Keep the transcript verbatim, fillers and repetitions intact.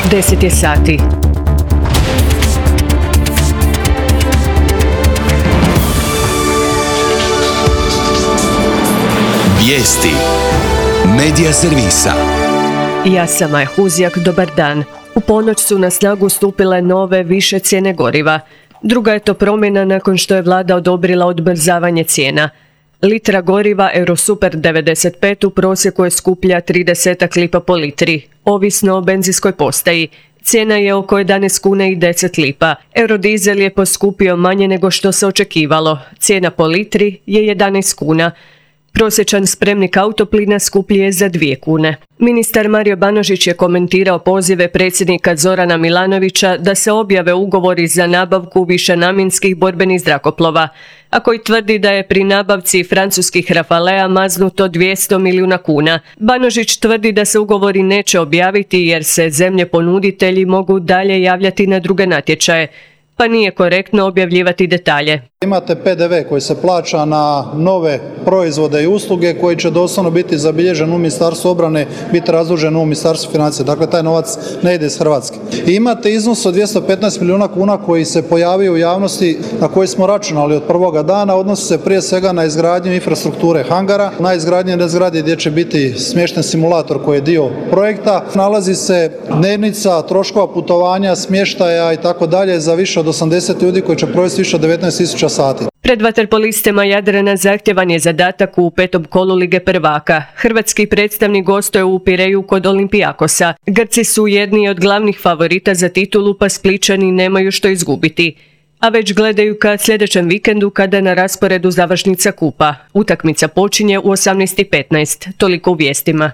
deset je sati. Vijesti Medija servisa. Ja sam Maja Huzjak, dobar dan. U ponoć su na snagu stupile nove više cijene goriva. Druga je to promjena nakon što je vlada odobrila odmrzavanje cijena. Litra goriva Eurosuper devedeset pet u prosjeku je skuplja trideset lipa po litri, ovisno o benzinskoj postaji. Cijena je oko jedanaest kuna i deset lipa. Eurodizel je poskupio manje nego što se očekivalo. Cijena po litri je jedanaest kuna. Prosječan spremnik autoplina skuplji je za dvije kune. Ministar Mario Banožić je komentirao pozive predsjednika Zorana Milanovića da se objave ugovori za nabavku višenamjenskih borbenih zrakoplova, a koji tvrdi da je pri nabavci francuskih Rafalea maznuto dvjesto milijuna kuna. Banožić tvrdi da se ugovori neće objaviti jer se zemlje ponuditelji mogu dalje javljati na druge natječaje, pa nije korektno objavljivati detalje. Imate P D V koji se plaća na nove proizvode i usluge koji će doslovno biti zabilježen u Ministarstvu obrane, biti razdužen u Ministarstvu financija. Dakle, taj novac ne ide iz Hrvatske. I imate iznos od dvjesto petnaest milijuna kuna koji se pojavio u javnosti na koji smo računali od prvoga dana. Odnosi se prije svega na izgradnju infrastrukture hangara, na izgradnju zgrade gdje će biti smješten simulator koji je dio projekta. Nalazi se dnevnica troškova putovanja, smještaja i tako dalje za više od osamdeset ljudi koji će provesti više od devetnaest tisuća sati. Pred vaterpolistima Jadrana zahtjevan je zadatak u petom kolu Lige prvaka. Hrvatski predstavnik gostuje u Pireju kod Olimpijakosa. Grci su jedni od glavnih favorita za titulu, pa Splićani nemaju što izgubiti. A već gledaju ka sljedećem vikendu kada na rasporedu završnica kupa. Utakmica počinje u osamnaest i petnaest. Toliko u vijestima.